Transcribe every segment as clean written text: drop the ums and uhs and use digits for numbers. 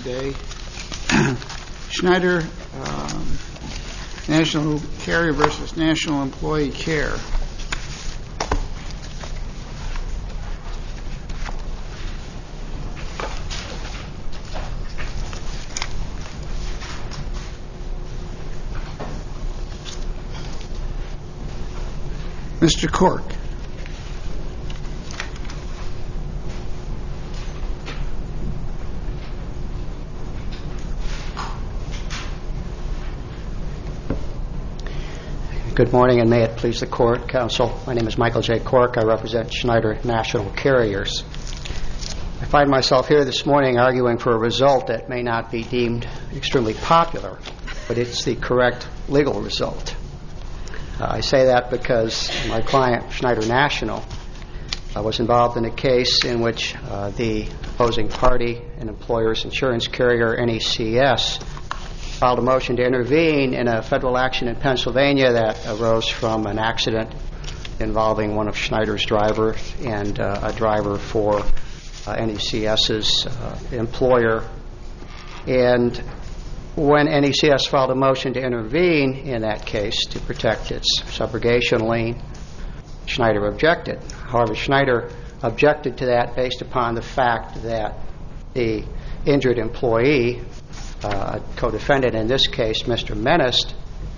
today. Schneider National Carrier versus National Employee Care. Mr. Cork. Good morning, and may it please the Court, Counsel. My name is Michael J. Cork. I represent Schneider National Carriers. I find myself here this morning arguing for a result that may not be deemed extremely popular, but it's the correct legal result. I say that because my client, Schneider National, was involved in a case in which the opposing party, an employer's insurance carrier, NECS, filed a motion to intervene in a federal action in Pennsylvania that arose from an accident involving one of Schneider's drivers and a driver for NECS's employer. And when NECS filed a motion to intervene in that case to protect its subrogation lien, Schneider objected. However, Schneider objected to that based upon the fact that the injured employee, a co-defendant in this case, Mr. Menist,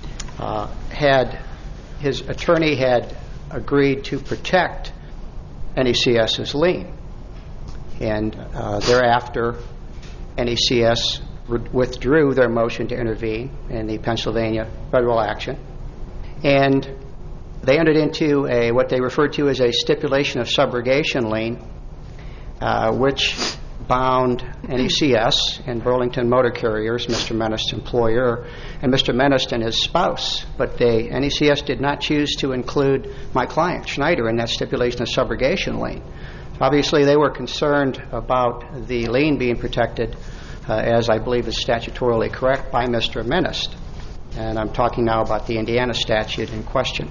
his attorney had agreed to protect NECS's lien. And thereafter, NECS withdrew their motion to intervene in the Pennsylvania federal action. And they entered into what they referred to as a stipulation of subrogation lien, which bound NECS and Burlington Motor Carriers, Mr. Menist's employer, and Mr. Menist and his spouse. But NECS did not choose to include my client, Schneider, in that stipulation of subrogation lien. Obviously, they were concerned about the lien being protected, as I believe is statutorily correct, by Mr. Menist. And I'm talking now about the Indiana statute in question.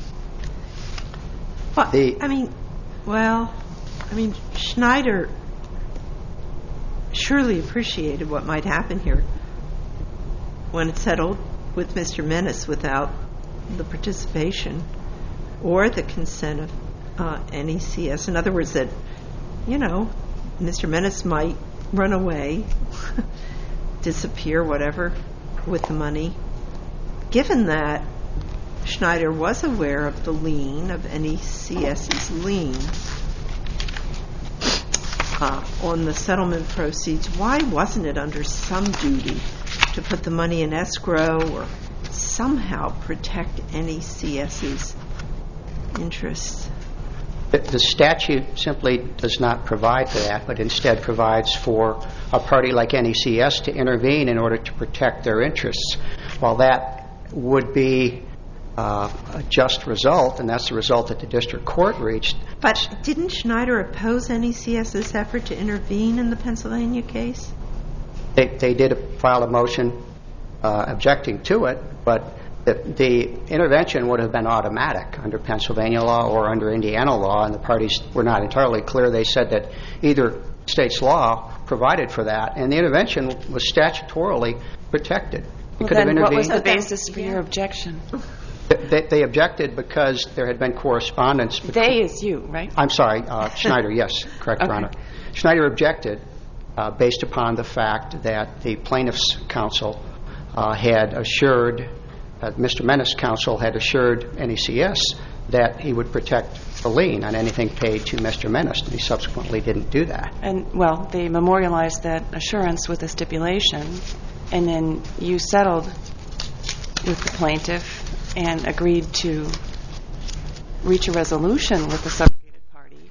Schneider surely appreciated what might happen here when it settled with Mr. Menist without the participation or the consent of NECS. In other words, that, Mr. Menist might run away, disappear, whatever, with the money. Given that Schneider was aware of the lien, of NECS's lien on the settlement proceeds, why wasn't it under some duty to put the money in escrow or somehow protect NECS's interests? The statute simply does not provide for that, but instead provides for a party like NECS to intervene in order to protect their interests. While that would be a just result, and that's the result that the district court reached. But didn't Schneider oppose NECS's effort to intervene in the Pennsylvania case? They did file a motion objecting to it, but the intervention would have been automatic under Pennsylvania law or under Indiana law, and the parties were not entirely clear. They said that either state's law provided for that, and the intervention was statutorily protected. Then what was the basis for your objection? They objected because there had been correspondence. They is you, right? I'm sorry, Schneider, yes, correct, Your Honor. Schneider objected based upon the fact that the plaintiff's counsel had assured, Mr. Menist's counsel had assured NECS that he would protect the lien on anything paid to Mr. Menist, and he subsequently didn't do that. And, well, they memorialized that assurance with a stipulation, and then you settled with the plaintiff and agreed to reach a resolution with the subjugated party,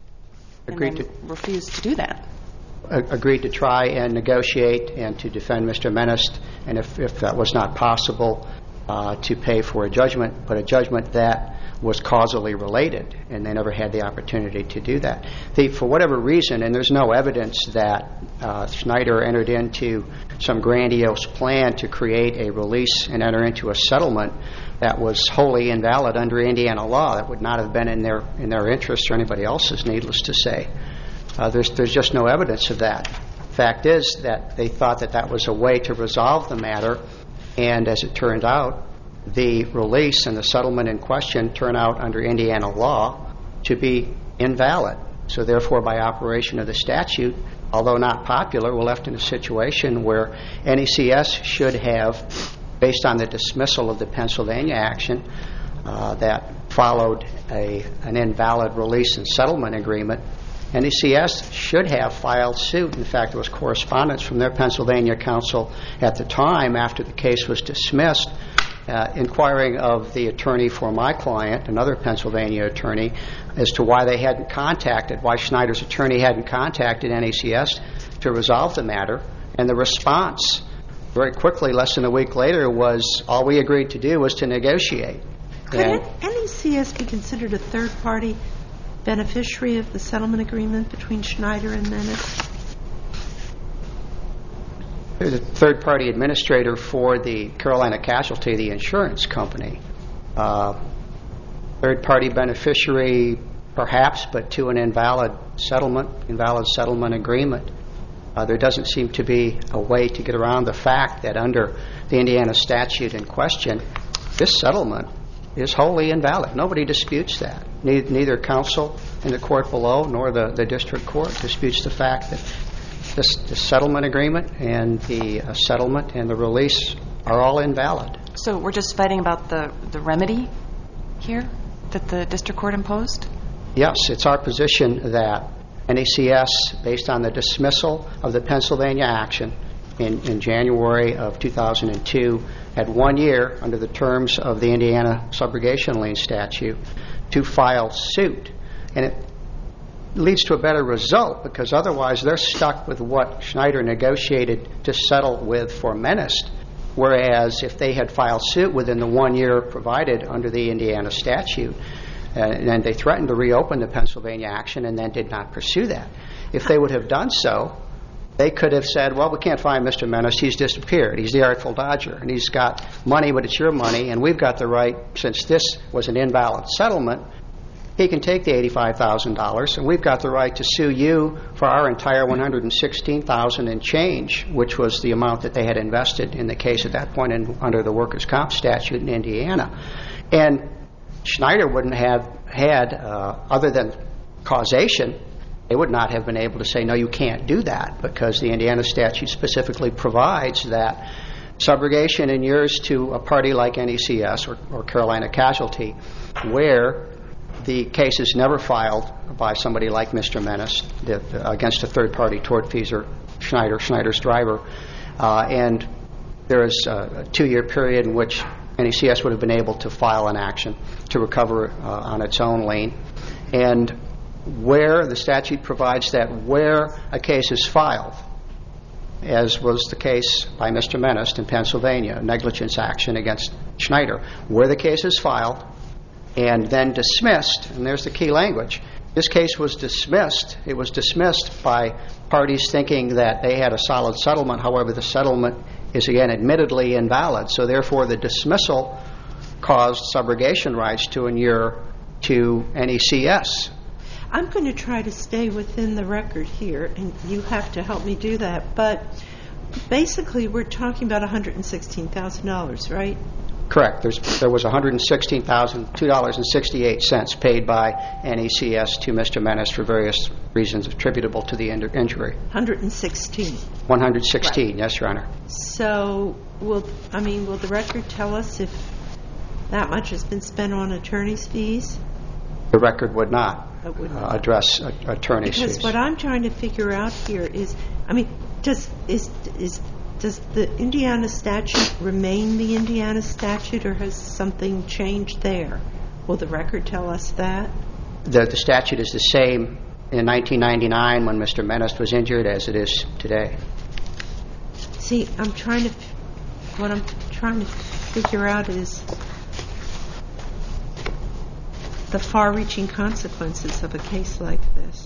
and then refused to do that. Agreed to try and negotiate and to defend Mr. Menist, and if that was not possible, to pay for a judgment, but a judgment that was causally related, and they never had the opportunity to do that. For whatever reason, and there's no evidence that Schneider entered into some grandiose plan to create a release and enter into a settlement that was wholly invalid under Indiana law. That would not have been in their interest or anybody else's, needless to say. There's just no evidence of that. fact is that they thought that that was a way to resolve the matter, and as it turned out, the release and the settlement in question turned out under Indiana law to be invalid. So therefore, by operation of the statute, although not popular, we're left in a situation where NECS should have, based on the dismissal of the Pennsylvania action that followed an invalid release and settlement agreement, NECS should have filed suit. In fact, there was correspondence from their Pennsylvania counsel at the time after the case was dismissed, inquiring of the attorney for my client, another Pennsylvania attorney, as to why Schneider's attorney hadn't contacted NECS to resolve the matter. And the response, very quickly, less than a week later, was all we agreed to do was to negotiate. Could NECS be considered a third-party beneficiary of the settlement agreement between Schneider and Menace? They're the third-party administrator for the Carolina Casualty, the insurance company. Third-party beneficiary, perhaps, but to an invalid settlement agreement. There doesn't seem to be a way to get around the fact that under the Indiana statute in question, this settlement is wholly invalid. Nobody disputes that. Neither counsel in the court below nor the district court disputes the fact that the settlement agreement and the settlement and the release are all invalid. So we're just fighting about the remedy here that the district court imposed? Yes, it's our position that NECS, based on the dismissal of the Pennsylvania action in January of 2002, had 1 year under the terms of the Indiana subrogation lien statute to file suit. And it leads to a better result, because otherwise they're stuck with what Schneider negotiated to settle with for Menace, whereas if they had filed suit within the 1 year provided under the Indiana statute, and they threatened to reopen the Pennsylvania action and then did not pursue that. If they would have done so, they could have said, well, we can't find Mr. Menace. He's disappeared. He's the Artful Dodger, and he's got money, but it's your money, and we've got the right, since this was an invalid settlement, he can take the $85,000, and we've got the right to sue you for our entire $116,000 and change, which was the amount that they had invested in the case at that point under the workers' comp statute in Indiana. And Schneider wouldn't have had, other than causation, they would not have been able to say, no, you can't do that, because the Indiana statute specifically provides that subrogation inures to a party like NECS or Carolina Casualty, where the case is never filed by somebody like Mr. Menace against a third-party tortfeasor, Schneider's driver, and there is a 2-year period in which NECS would have been able to file an action to recover on its own lien. And where the statute provides that where a case is filed, as was the case by Mr. Menace in Pennsylvania, a negligence action against Schneider, where the case is filed and then dismissed, and there's the key language, this case was dismissed. It was dismissed by parties thinking that they had a solid settlement. However, the settlement is, again, admittedly invalid. So therefore, the dismissal caused subrogation rights to inure to NECS. I'm going to try to stay within the record here, and you have to help me do that. But basically, we're talking about $116,000, right? Correct. There was $116,002.68 paid by NECS to Mr. Menace for various reasons attributable to the injury. 116. 116, right. Yes, Your Honor. So, will the record tell us if that much has been spent on attorney's fees? The record would not address attorney's fees. Because what I'm trying to figure out here is, does the Indiana statute remain the Indiana statute, or has something changed there? Will the record tell us that? The statute is the same in 1999 when Mr. Menace was injured as it is today. See, what I'm trying to figure out is the far-reaching consequences of a case like this.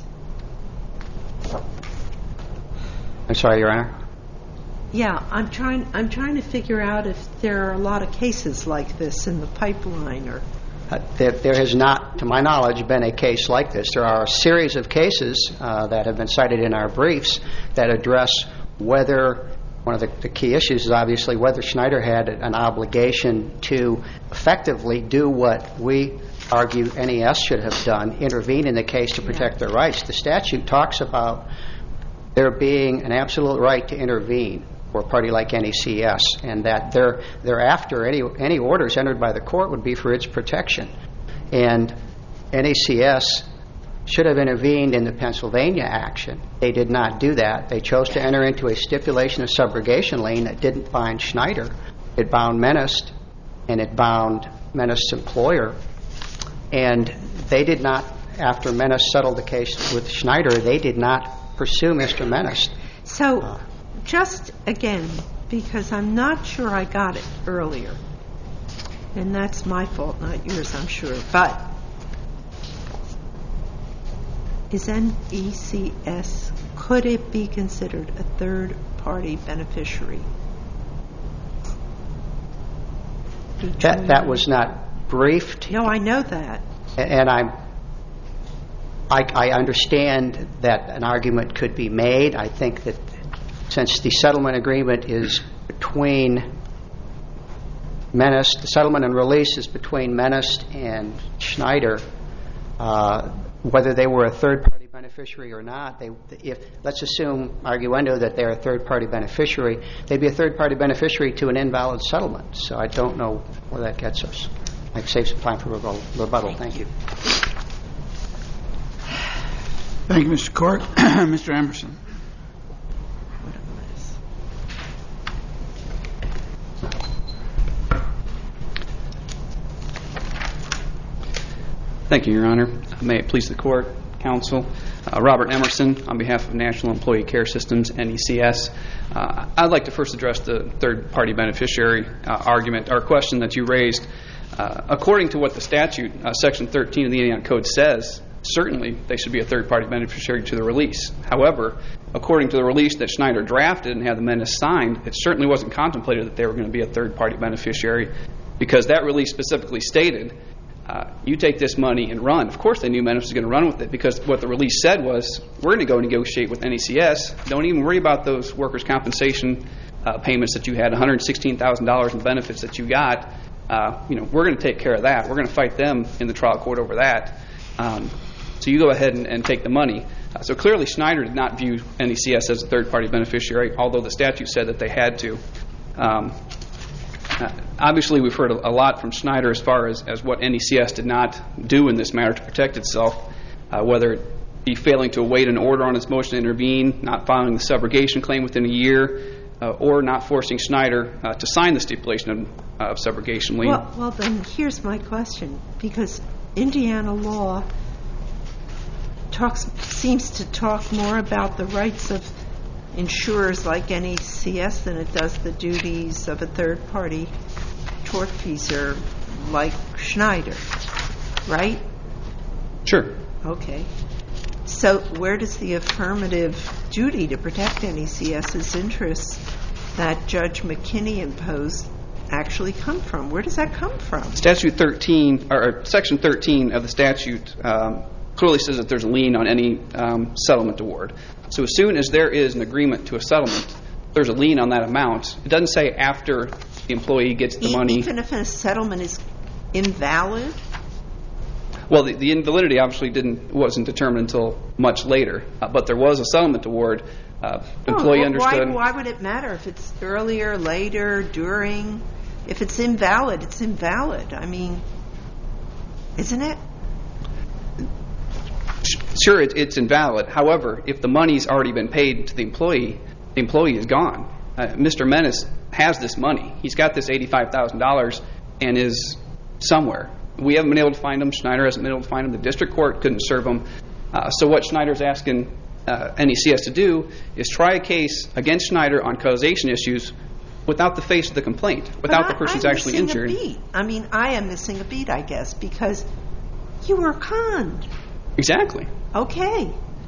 I'm sorry, Your Honor? Yeah, I'm trying to figure out if there are a lot of cases like this in the pipeline, or There has not, to my knowledge, been a case like this. There are a series of cases that have been cited in our briefs that address whether, one of the key issues is obviously whether Schneider had an obligation to effectively do what we argue NES should have done, intervene in the case to protect their rights. The statute talks about there being an absolute right to intervene for a party like NECS, and that thereafter any orders entered by the court would be for its protection. And NECS should have intervened in the Pennsylvania action. They did not do that. They chose to enter into a stipulation of subrogation lien that didn't bind Schneider. It bound Menist, and it bound Menist's employer. And they did not, after Menist settled the case with Schneider, they did not pursue Mr. Menist. So, just again, because I'm not sure I got it earlier, and that's my fault, not yours, I'm sure, but is NECS, could it be considered a third-party beneficiary? That was not briefed. No, I know that. And I understand that an argument could be made. I think that since the settlement agreement is between Menist, the settlement and release is between Menist and Schneider, whether they were a third-party beneficiary or not, let's assume, arguendo, that they're a third-party beneficiary, they'd be a third-party beneficiary to an invalid settlement. So I don't know where that gets us. I've saved some time for rebuttal. Thank you. Thank you, Mr. Cork. Mr. Emerson. Thank you, Your Honor. May it please the Court, Counsel. Robert Emerson on behalf of National Employee Care Systems, NECS. I'd like to first address the third-party beneficiary argument, or question that you raised. According to what the statute, Section 13 of the Indiana Code says, certainly they should be a third-party beneficiary to the release. However, according to the release that Schneider drafted and had the Menist signed, it certainly wasn't contemplated that they were going to be a third-party beneficiary, because that release specifically stated, you take this money and run. Of course they knew Menist was going to run with it, because what the release said was, we're going to go negotiate with NECS. Don't even worry about those workers' compensation payments that you had, $116,000 in benefits that you got. We're going to take care of that. We're going to fight them in the trial court over that. So you go ahead and take the money. So clearly Schneider did not view NECS as a third-party beneficiary, although the statute said that they had to. Obviously, we've heard a lot from Schneider as far as what NECS did not do in this matter to protect itself, whether it be failing to await an order on its motion to intervene, not filing the subrogation claim within a year, or not forcing Schneider to sign the stipulation of subrogation lien. Well, then here's my question, because Indiana law seems to talk more about the rights of insurers like NECS than it does the duties of a third-party tortfeasor like Schneider, right? Sure. Okay. So where does the affirmative duty to protect NECS's interests that Judge McKinney imposed actually come from? Where does that come from? Statute 13, or Section 13 of the statute clearly says that there's a lien on any settlement award. So as soon as there is an agreement to a settlement, there's a lien on that amount. It doesn't say after the employee gets the money. Even if a settlement is invalid? Well, the invalidity obviously wasn't determined until much later, but there was a settlement award. Employee understood. Why would it matter if it's earlier, later, during? If it's invalid, it's invalid. I mean, isn't it? Sure, it's invalid. However, if the money's already been paid to the employee is gone. Mr. Menist has this money. He's got this $85,000 and is somewhere. We haven't been able to find him. Schneider hasn't been able to find him. The district court couldn't serve him. So what Schneider's asking NECS to do is try a case against Schneider on causation issues without the face of the complaint, without the person's actually injured. I'm missing a beat. I mean, I am missing a beat, I guess, because you were conned. Exactly. Okay.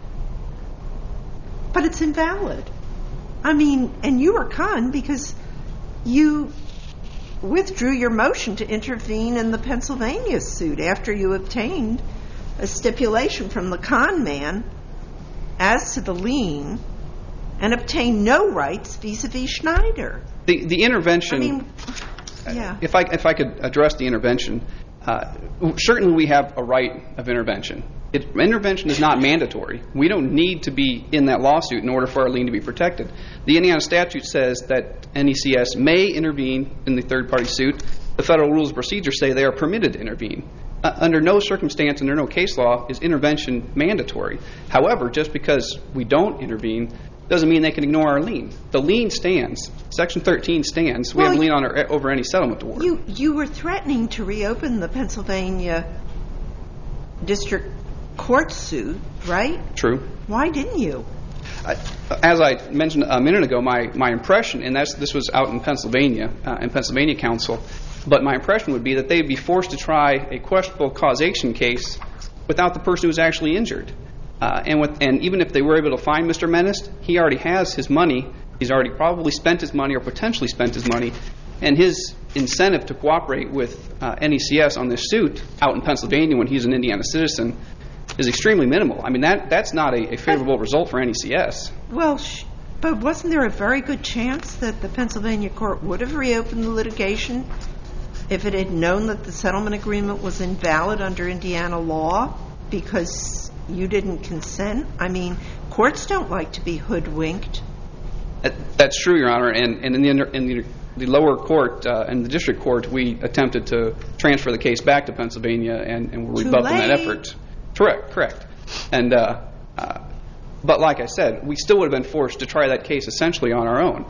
But it's invalid. I mean, and you were conned because you withdrew your motion to intervene in the Pennsylvania suit after you obtained a stipulation from the con man as to the lien and obtained no rights vis-a-vis Schneider. The intervention. I mean, yeah. If I could address the intervention, certainly we have a right of intervention. Intervention is not mandatory. We don't need to be in that lawsuit in order for our lien to be protected. The Indiana statute says that NECS may intervene in the third-party suit. The federal rules of procedure say they are permitted to intervene. Under no circumstance, under no case law, is intervention mandatory. However, just because we don't intervene doesn't mean they can ignore our lien. The lien stands. Section 13 stands. We have a lien over any settlement award. You were threatening to reopen the Pennsylvania district court suit, right? True. Why didn't you? As I mentioned a minute ago, my impression, and this was out in Pennsylvania, in Pennsylvania Council, but my impression would be that they'd be forced to try a questionable causation case without the person who was actually injured. And even if they were able to find Mr. Menace, he already has his money. He's already probably spent his money or potentially spent his money. And his incentive to cooperate with NECS on this suit out in Pennsylvania when he's an Indiana citizen is extremely minimal. I mean, that's not a favorable result for NECS. Well, but wasn't there a very good chance that the Pennsylvania court would have reopened the litigation if it had known that the settlement agreement was invalid under Indiana law because you didn't consent? I mean, courts don't like to be hoodwinked. That's true, Your Honor. And in the lower court, in the district court, we attempted to transfer the case back to Pennsylvania and we're rebuffing that effort. Correct. And but like I said, we still would have been forced to try that case essentially on our own.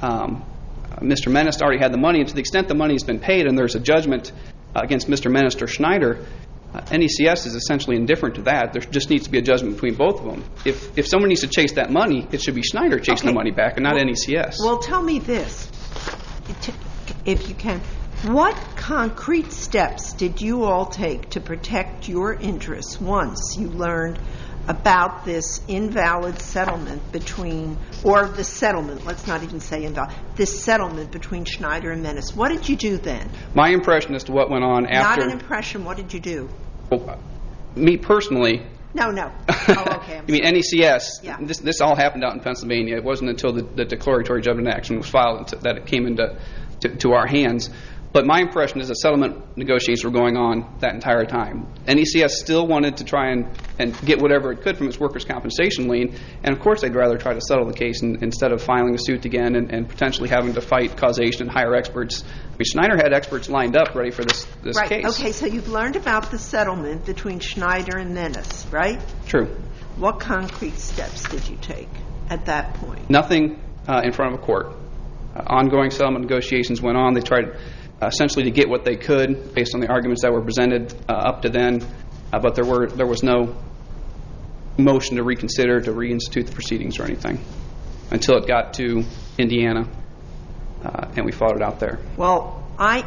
Mr. Menace already had the money, and to the extent the money has been paid and there's a judgment against Mr. Menace or Schneider, NECS is essentially indifferent to that. There just needs to be a judgment between both of them. If someone needs to chase that money, it should be Schneider chasing the money back and not NECS. Well, tell me this, if you can. What concrete steps did you all take to protect your interests once you learned about this invalid settlement the settlement, let's not even say invalid, this settlement between Schneider and Menace? What did you do then? My impression as to what went on after... Not an impression. What did you do? Well, me personally... No. Oh, okay. I mean, NECS, yeah. This all happened out in Pennsylvania. It wasn't until the declaratory judgment action was filed that it came into our hands. But my impression is that settlement negotiations were going on that entire time. NECS still wanted to try and get whatever it could from its workers' compensation lien, and of course they'd rather try to settle the case instead of filing a suit again and potentially having to fight causation and hire experts. I mean, Schneider had experts lined up ready for this right. case. Okay, so you've learned about the settlement between Schneider and Menace, right? True. What concrete steps did you take at that point? Nothing in front of a court. Ongoing settlement negotiations went on. They tried essentially to get what they could based on the arguments that were presented up to then, but there was no motion to reconsider, to reinstitute the proceedings or anything until it got to Indiana, and we fought it out there. Well,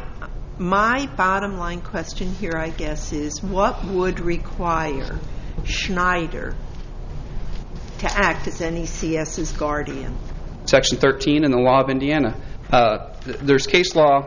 my bottom line question here, I guess, is what would require Schneider to act as NECS's guardian? Section 13 in the law of Indiana. There's case law,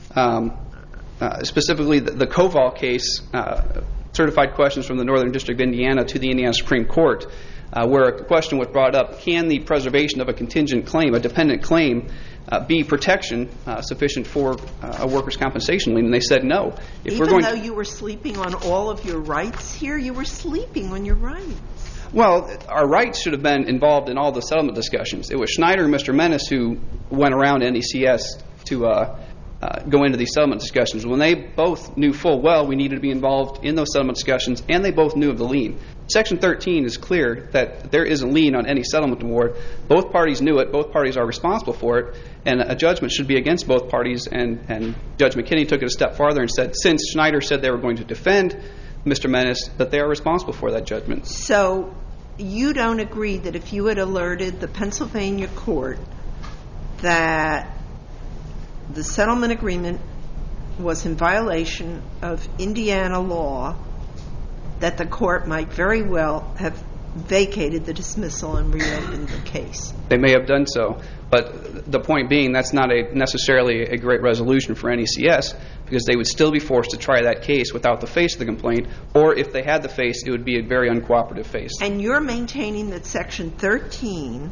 specifically the Koval case, certified questions from the Northern District of Indiana to the Indiana Supreme Court, where a question was brought up, can the preservation of a contingent claim, a dependent claim, be protection sufficient for a workers' compensation lien? And they said no. Even though you were sleeping on all of your rights here, you were sleeping on your rights. Well, our rights should have been involved in all the settlement discussions. It was Schneider and Mr. Menace who went around NECS to go into these settlement discussions. When they both knew full well we needed to be involved in those settlement discussions, and they both knew of the lien. Section 13 is clear that there is a lien on any settlement award. Both parties knew it. Both parties are responsible for it. And a judgment should be against both parties. And Judge McKinney took it a step farther and said, since Schneider said they were going to defend Mr. Menace, that they are responsible for that judgment. So you don't agree that if you had alerted the Pennsylvania court that the settlement agreement was in violation of Indiana law, that the court might very well have vacated the dismissal and reopened the case. They may have done so, but the point being that's not necessarily a great resolution for NECS, because they would still be forced to try that case without the face of the complaint, or if they had the face, it would be a very uncooperative face. And you're maintaining that Section 13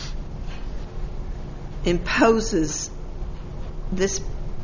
imposes this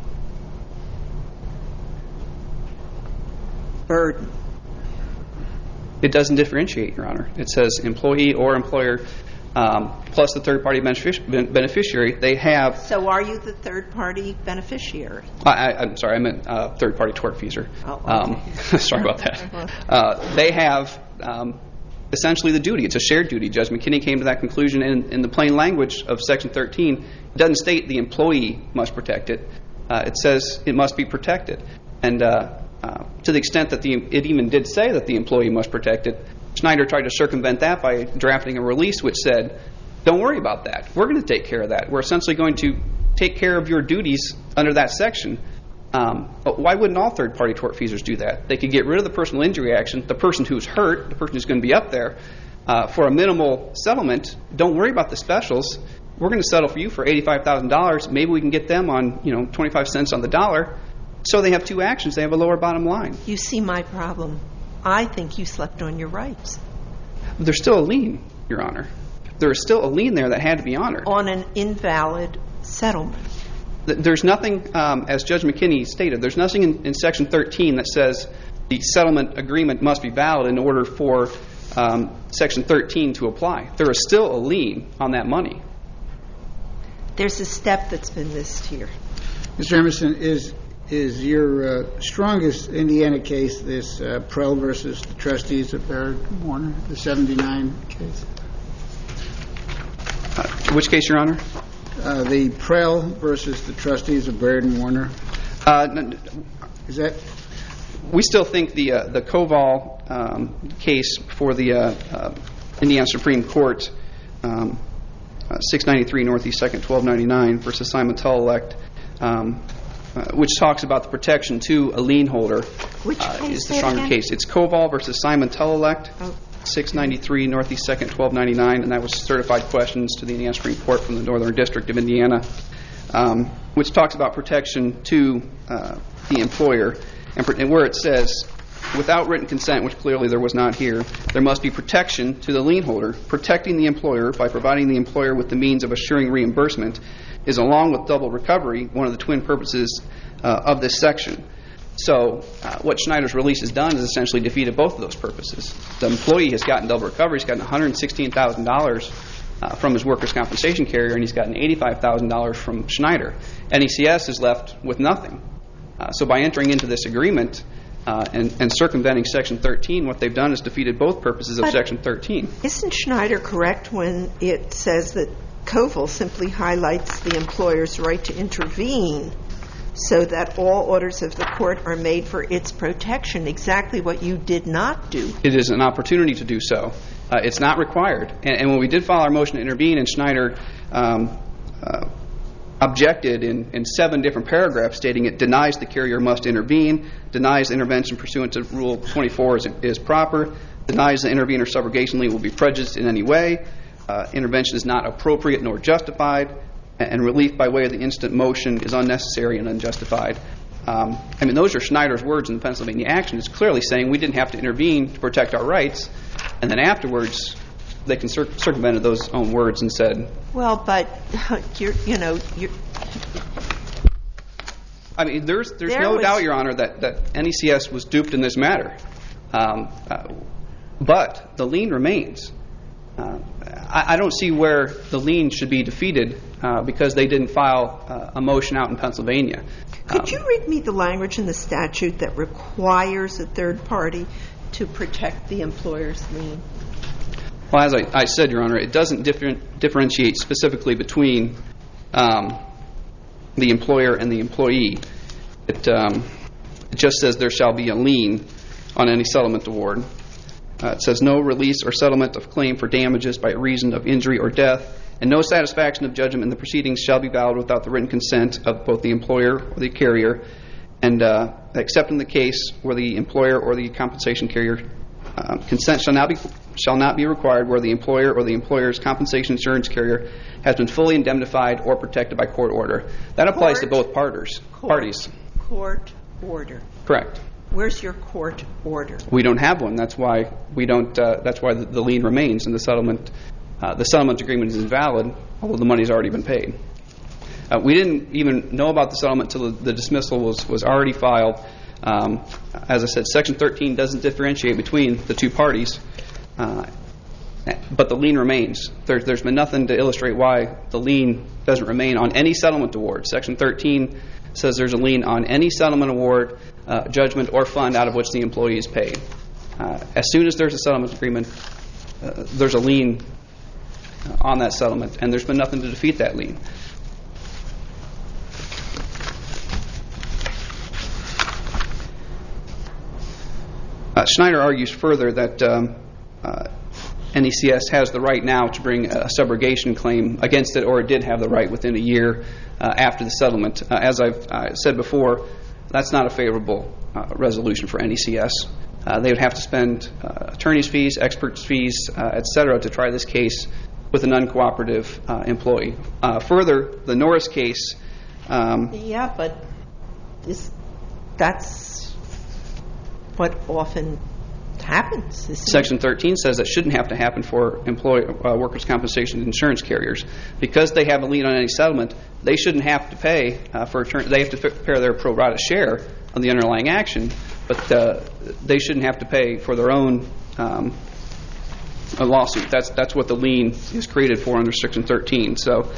burden. It doesn't differentiate, Your Honor. It says employee or employer plus the third-party beneficiary. They have... So are you the third-party beneficiary? I'm sorry, I meant third-party tortfeasor. Oh, okay. Sorry about that. They have essentially the duty. It's a shared duty. Judge McKinney came to that conclusion in the plain language of Section 13. It doesn't state the employee must protect it. It says it must be protected. And to the extent that it even did say that the employee must protect it, Schneider tried to circumvent that by drafting a release which said, don't worry about that. We're going to take care of that. We're essentially going to take care of your duties under that section. But why wouldn't all third-party tortfeasors do that? They could get rid of the personal injury action, the person who's hurt, the person who's going to be up there, for a minimal settlement. Don't worry about the specials. We're going to settle for you for $85,000. Maybe we can get them on 25 cents on the dollar. So they have two actions. They have a lower bottom line. You see my problem. I think you slept on your rights. There's still a lien, Your Honor. There is still a lien there that had to be honored. On an invalid settlement. There's nothing, as Judge McKinney stated, there's nothing in Section 13 that says the settlement agreement must be valid in order for Section 13 to apply. There is still a lien on that money. There's a step that's been missed here. Mr. Emerson, is your strongest Indiana case this Prell versus the trustees of Baird Warner, the 79 case? Which case, Your Honor? The Prell versus the trustees of Baird and Warner. Is that? We still think the Koval case for the Indiana Supreme Court, 693 Northeast 2nd, 1299 versus Simon Tull-Elect, which talks about the protection to a lien holder, Which case is the stronger case. It's Koval versus Simon Tull-Elect, 693 Northeast 2nd, 1299, and that was certified questions to the Indiana Supreme Court from the Northern District of Indiana, which talks about protection to the employer, and where it says, without written consent, which clearly there was not here, there must be protection to the lien holder. Protecting the employer by providing the employer with the means of assuring reimbursement is, along with double recovery, one of the twin purposes of this section. So what Schneider's release has done is essentially defeated both of those purposes. The employee has gotten double recovery. He's gotten $116,000 from his workers' compensation carrier, and he's gotten $85,000 from Schneider. NECS is left with nothing. So by entering into this agreement and circumventing Section 13, what they've done is defeated both purposes of Section 13. Isn't Schneider correct when it says that Koval simply highlights the employer's right to intervene so that all orders of the court are made for its protection, exactly what you did not do? It is an opportunity to do so. It's not required. And when we did file our motion to intervene, and Schneider objected in 7 different paragraphs stating it denies the carrier must intervene, denies intervention pursuant to Rule 24 is proper, denies the intervener subrogation lien will be prejudiced in any way, intervention is not appropriate nor justified, and relief by way of the instant motion is unnecessary and unjustified. Those are Schneider's words in the Pennsylvania action. It's clearly saying we didn't have to intervene to protect our rights, and then afterwards they circumvented those own words and said... Well, but, you're... There's no doubt, Your Honor, that NECS was duped in this matter. But the lien remains. I don't see where the lien should be defeated because they didn't file a motion out in Pennsylvania. Could you read me the language in the statute that requires a third party to protect the employer's lien? Well, as I said, Your Honor, it doesn't differentiate specifically between the employer and the employee. It just says there shall be a lien on any settlement award. It says no release or settlement of claim for damages by reason of injury or death, and no satisfaction of judgment in the proceedings shall be valid without the written consent of both the employer or the carrier, and except in the case where the employer or the compensation carrier consent shall not be required where the employer or the employer's compensation insurance carrier has been fully indemnified or protected by court order. That applies to both parties. Court order. Correct. Where's your court order? We don't have one. That's why we don't. That's why the lien remains, and the settlement agreement is invalid, although the money's already been paid. We didn't even know about the settlement until the dismissal was already filed. As I said, Section 13 doesn't differentiate between the two parties, but the lien remains. There's been nothing to illustrate why the lien doesn't remain on any settlement award. Section 13 says there's a lien on any settlement award, judgment, or fund out of which the employee is paid. As soon as there's a settlement agreement, there's a lien on that settlement, and there's been nothing to defeat that lien. Schneider argues further that NECS has the right now to bring a subrogation claim against it, or it did have the right within a year after the settlement. As I've said before, that's not a favorable resolution for NECS. They would have to spend attorney's fees, experts' fees, etc. to try this case with an uncooperative employee. Further, the Norris case... Yeah, but that's what often happens. Section 13 says that shouldn't have to happen for workers' compensation insurance carriers. Because they have a lien on any settlement, they shouldn't have to pay for attorney. They have to pay their pro rata share on the underlying action, but they shouldn't have to pay for their own lawsuit. That's what the lien is created for under Section 13. So,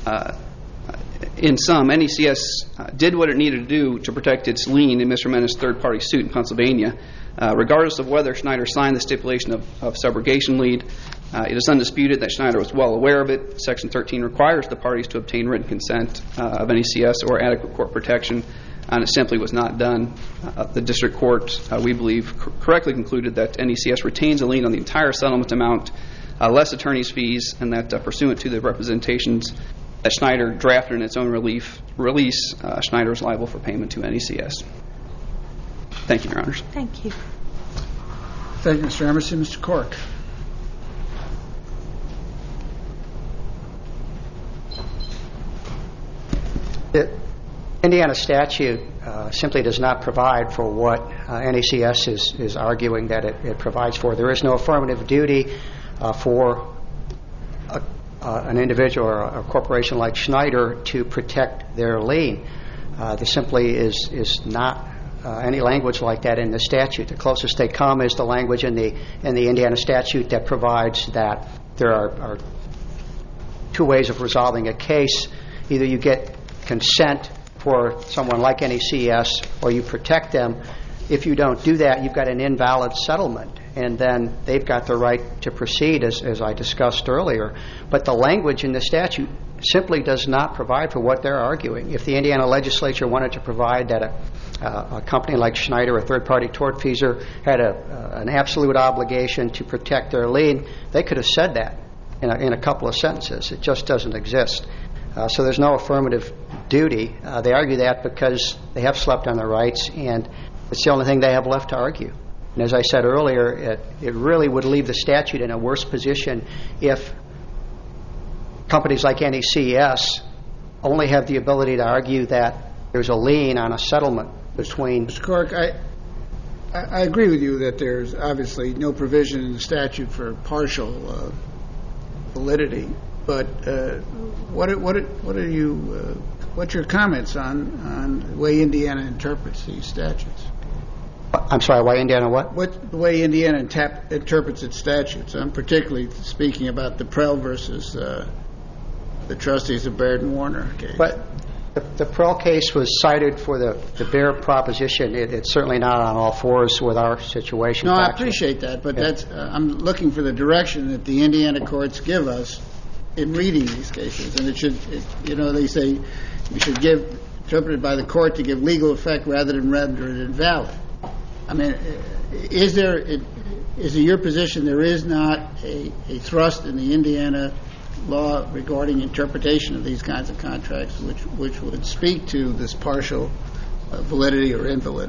in sum, NECS did what it needed to do to protect its lien in Mr. Menace's third-party suit in Pennsylvania. Regardless of whether Schneider signed the stipulation of subrogation lien, it is undisputed that Schneider was well aware of it. Section 13 requires the parties to obtain written consent of NECS or adequate court protection, and it simply was not done. The district court, we believe, correctly concluded that NECS retains a lien on the entire settlement amount, less attorney's fees, and that pursuant to the representations that Schneider drafted in its own release, Schneider is liable for payment to NECS. Thank you, Your Honors. Thank you. Thank you, Mr. Emerson. Mr. Cork. The Indiana statute simply does not provide for what NECS is arguing that it provides for. There is no affirmative duty for an individual or a corporation like Schneider to protect their lien. There simply is not any language like that in the statute. The closest they come is the language in the Indiana statute that provides that there are two ways of resolving a case. Either you get consent for someone like NECS or you protect them. If you don't do that, you've got an invalid settlement, and then they've got the right to proceed, as I discussed earlier. But the language in the statute simply does not provide for what they're arguing. If the Indiana legislature wanted to provide that a company like Schneider, a third-party tortfeasor, had an absolute obligation to protect their lien, they could have said that in a couple of sentences. It just doesn't exist. So there's no affirmative duty. They argue that because they have slept on their rights, and it's the only thing they have left to argue. And as I said earlier, it really would leave the statute in a worse position if companies like NECS only have the ability to argue that there's a lien on a settlement between... Mr. Cork, I agree with you that there's obviously no provision in the statute for partial validity, but what's your comments on the way Indiana interprets these statutes? I'm sorry, why Indiana what? The way Indiana interprets its statutes. I'm particularly speaking about the Prell versus the trustees of Baird and Warner case. But the Prell case was cited for the bare proposition. It's certainly not on all fours with our situation. No, I appreciate that, but I'm looking for the direction that the Indiana courts give us in reading these cases, and they say you should give interpreted by the court to give legal effect rather than render it invalid. I mean, is it your position there is not a thrust in the Indiana law regarding interpretation of these kinds of contracts which would speak to this partial validity or invalidity?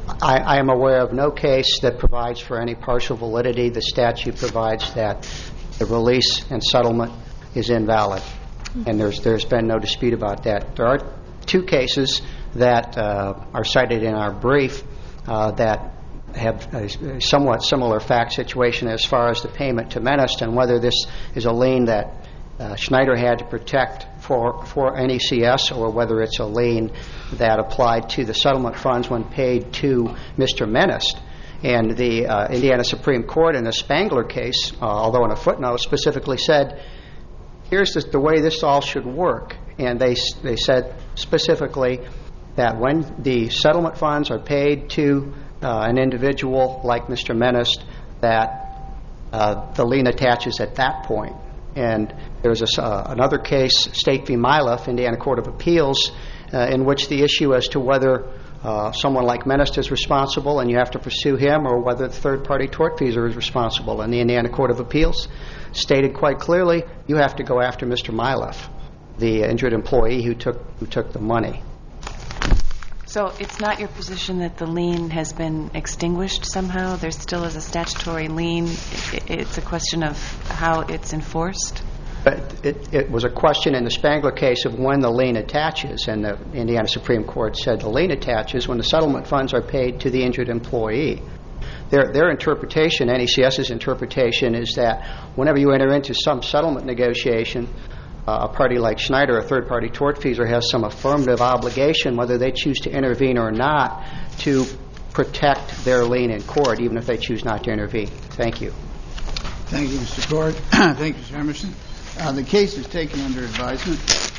I am aware of no case that provides for any partial validity. The statute provides that the release and settlement is invalid, and there's been no dispute about that. There are two cases that are cited in our brief that have a somewhat similar fact situation as far as the payment to Menist and whether this is a lien that Schneider had to protect for NECS or whether it's a lien that applied to the settlement funds when paid to Mr. Menist. And the Indiana Supreme Court in the Spangler case, although in a footnote, specifically said, here's the way this all should work. And they said specifically that when the settlement funds are paid to an individual like Mr. Menist, that the lien attaches at that point. And there's another case, State v. Miloff, Indiana Court of Appeals, in which the issue as to whether someone like Menist is responsible and you have to pursue him or whether the third-party tortfeasor is responsible. And the Indiana Court of Appeals stated quite clearly, you have to go after Mr. Miloff, the injured employee who took the money. So it's not your position that the lien has been extinguished somehow? There still is a statutory lien. It's a question of how it's enforced? But it was a question in the Spangler case of when the lien attaches, and the Indiana Supreme Court said the lien attaches when the settlement funds are paid to the injured employee. Their interpretation, NECS's interpretation, is that whenever you enter into some settlement negotiation, a party like Schneider, a third-party tortfeasor, has some affirmative obligation, whether they choose to intervene or not, to protect their lien in court, even if they choose not to intervene. Thank you. Thank you, Mr. Court. Thank you, Mr. Emerson. The case is taken under advisement.